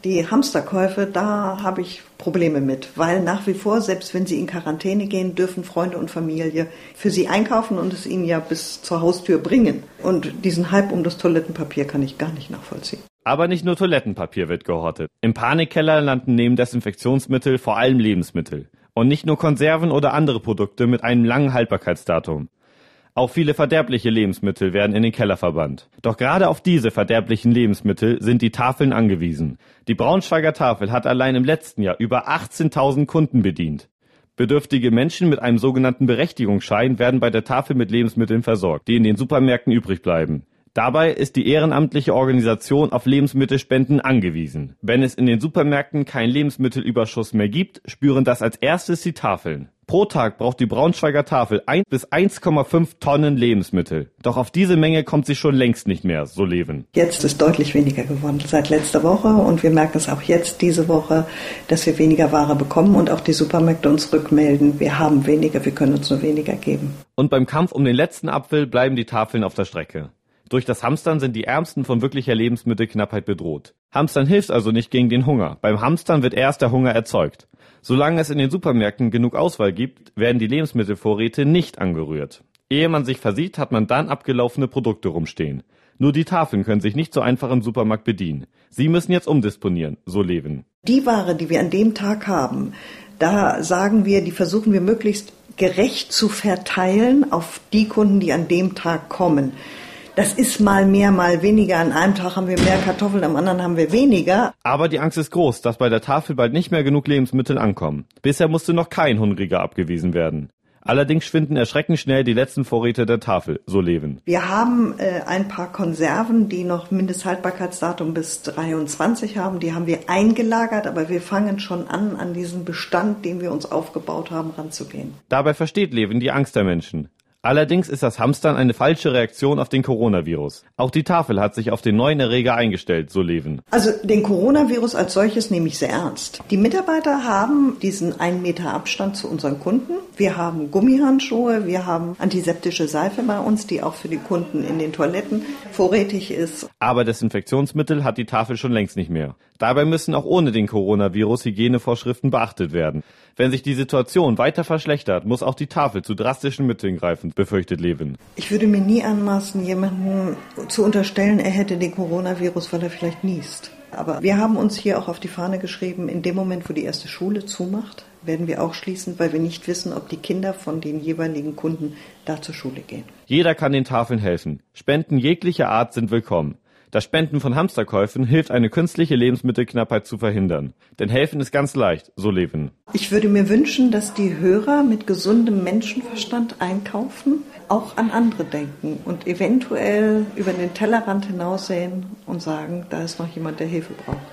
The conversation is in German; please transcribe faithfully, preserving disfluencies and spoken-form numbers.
Die Hamsterkäufe, da habe ich Probleme mit, weil nach wie vor, selbst wenn sie in Quarantäne gehen, dürfen Freunde und Familie für sie einkaufen und es ihnen ja bis zur Haustür bringen. Und diesen Hype um das Toilettenpapier kann ich gar nicht nachvollziehen. Aber nicht nur Toilettenpapier wird gehortet. Im Panikkeller landen neben Desinfektionsmittel vor allem Lebensmittel. Und nicht nur Konserven oder andere Produkte mit einem langen Haltbarkeitsdatum. Auch viele verderbliche Lebensmittel werden in den Keller verbannt. Doch gerade auf diese verderblichen Lebensmittel sind die Tafeln angewiesen. Die Braunschweiger Tafel hat allein im letzten Jahr über achtzehntausend Kunden bedient. Bedürftige Menschen mit einem sogenannten Berechtigungsschein werden bei der Tafel mit Lebensmitteln versorgt, die in den Supermärkten übrig bleiben. Dabei ist die ehrenamtliche Organisation auf Lebensmittelspenden angewiesen. Wenn es in den Supermärkten keinen Lebensmittelüberschuss mehr gibt, spüren das als erstes die Tafeln. Pro Tag braucht die Braunschweiger Tafel ein bis eins Komma fünf Tonnen Lebensmittel. Doch auf diese Menge kommt sie schon längst nicht mehr, so Leven. Jetzt ist deutlich weniger geworden seit letzter Woche und wir merken es auch jetzt diese Woche, dass wir weniger Ware bekommen und auch die Supermärkte uns rückmelden, wir haben weniger, wir können uns nur weniger geben. Und beim Kampf um den letzten Apfel bleiben die Tafeln auf der Strecke. Durch das Hamstern sind die Ärmsten von wirklicher Lebensmittelknappheit bedroht. Hamstern hilft also nicht gegen den Hunger. Beim Hamstern wird erst der Hunger erzeugt. Solange es in den Supermärkten genug Auswahl gibt, werden die Lebensmittelvorräte nicht angerührt. Ehe man sich versieht, hat man dann abgelaufene Produkte rumstehen. Nur die Tafeln können sich nicht so einfach im Supermarkt bedienen. Sie müssen jetzt umdisponieren, so Leven. Die Ware, die wir an dem Tag haben, da sagen wir, die versuchen wir möglichst gerecht zu verteilen auf die Kunden, die an dem Tag kommen. Das ist mal mehr, mal weniger. An einem Tag haben wir mehr Kartoffeln, am anderen haben wir weniger. Aber die Angst ist groß, dass bei der Tafel bald nicht mehr genug Lebensmittel ankommen. Bisher musste noch kein Hungriger abgewiesen werden. Allerdings schwinden erschreckend schnell die letzten Vorräte der Tafel, so Leven. Wir haben äh, ein paar Konserven, die noch Mindesthaltbarkeitsdatum bis dreiundzwanzig haben. Die haben wir eingelagert, aber wir fangen schon an, an diesen Bestand, den wir uns aufgebaut haben, ranzugehen. Dabei versteht Leven die Angst der Menschen. Allerdings ist das Hamstern eine falsche Reaktion auf den Coronavirus. Auch die Tafel hat sich auf den neuen Erreger eingestellt, so Leven. Also den Coronavirus als solches nehme ich sehr ernst. Die Mitarbeiter haben diesen einen Meter Abstand zu unseren Kunden. Wir haben Gummihandschuhe, wir haben antiseptische Seife bei uns, die auch für die Kunden in den Toiletten vorrätig ist. Aber Desinfektionsmittel hat die Tafel schon längst nicht mehr. Dabei müssen auch ohne den Coronavirus Hygienevorschriften beachtet werden. Wenn sich die Situation weiter verschlechtert, muss auch die Tafel zu drastischen Mitteln greifen, befürchtet Leven. Ich würde mir nie anmaßen, jemandem zu unterstellen, er hätte den Coronavirus, weil er vielleicht niest. Aber wir haben uns hier auch auf die Fahne geschrieben, in dem Moment, wo die erste Schule zumacht, werden wir auch schließen, weil wir nicht wissen, ob die Kinder von den jeweiligen Kunden da zur Schule gehen. Jeder kann den Tafeln helfen. Spenden jeglicher Art sind willkommen. Das Spenden von Hamsterkäufen hilft, eine künstliche Lebensmittelknappheit zu verhindern. Denn helfen ist ganz leicht, so Leven. Ich würde mir wünschen, dass die Hörer mit gesundem Menschenverstand einkaufen, auch an andere denken und eventuell über den Tellerrand hinaussehen und sagen, da ist noch jemand, der Hilfe braucht.